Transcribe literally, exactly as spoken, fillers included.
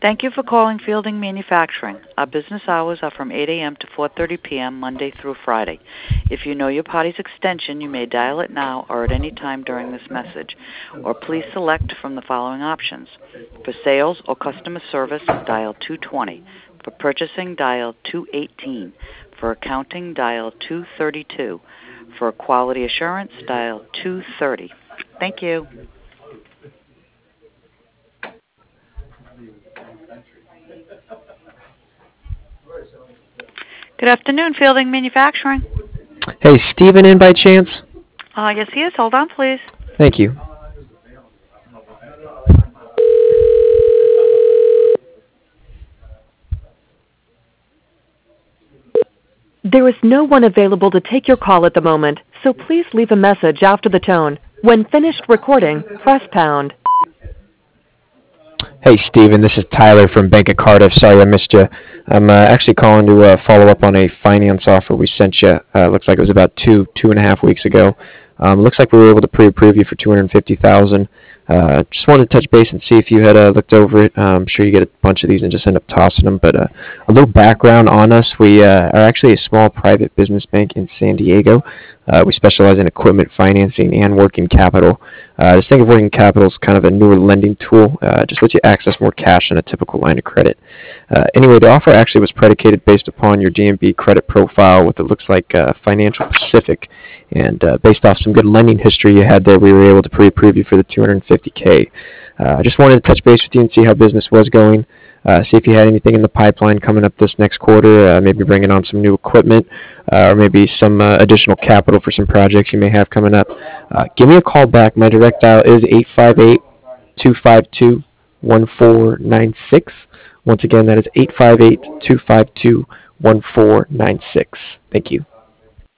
Thank you for calling Fielding Manufacturing. Our business hours are from eight a.m. to four thirty p.m. Monday through Friday. If you know your party's extension, you may dial it now or at any time during this message, or please select from the following options. For sales or customer service, dial two twenty. For purchasing, dial two eighteen. For accounting, dial two thirty-two. For quality assurance, dial two thirty. Thank you. Good afternoon, Fielding Manufacturing. Hey, Steven in by chance? Uh, yes, he is. Hold on, please. Thank you. There is no one available to take your call at the moment, so please leave a message after the tone. When finished recording, press pound. Hey, Steven, this is Tyler from Bank of Cardiff. Sorry I missed you. I'm uh, actually calling to uh, follow up on a finance offer we sent you. Uh, looks like it was about two, two and a half weeks ago. Um, looks like we were able to pre-approve you for two hundred fifty thousand dollars. Uh, just wanted to touch base and see if you had uh, looked over it. Uh, I'm sure you get a bunch of these and just end up tossing them. But uh, a little background on us: we uh, are actually a small private business bank in San Diego. Uh, we specialize in equipment financing and working capital. Uh, just think of working capital as kind of a newer lending tool. Uh, just lets you access more cash than a typical line of credit. Uh, anyway, the offer actually was predicated based upon your D M B credit profile, what it looks like uh, Financial Pacific. And uh, based off some good lending history you had there, we were able to pre-approve you for the two hundred fifty K. Uh, I just wanted to touch base with you and see how business was going. Uh, see if you had anything in the pipeline coming up this next quarter, uh, maybe bringing on some new equipment, uh, or maybe some uh, additional capital for some projects you may have coming up. Uh, give me a call back. My direct dial is eight five eight, two five two, one four nine six. Once again, that is eight five eight, two five two, one four nine six. Thank you.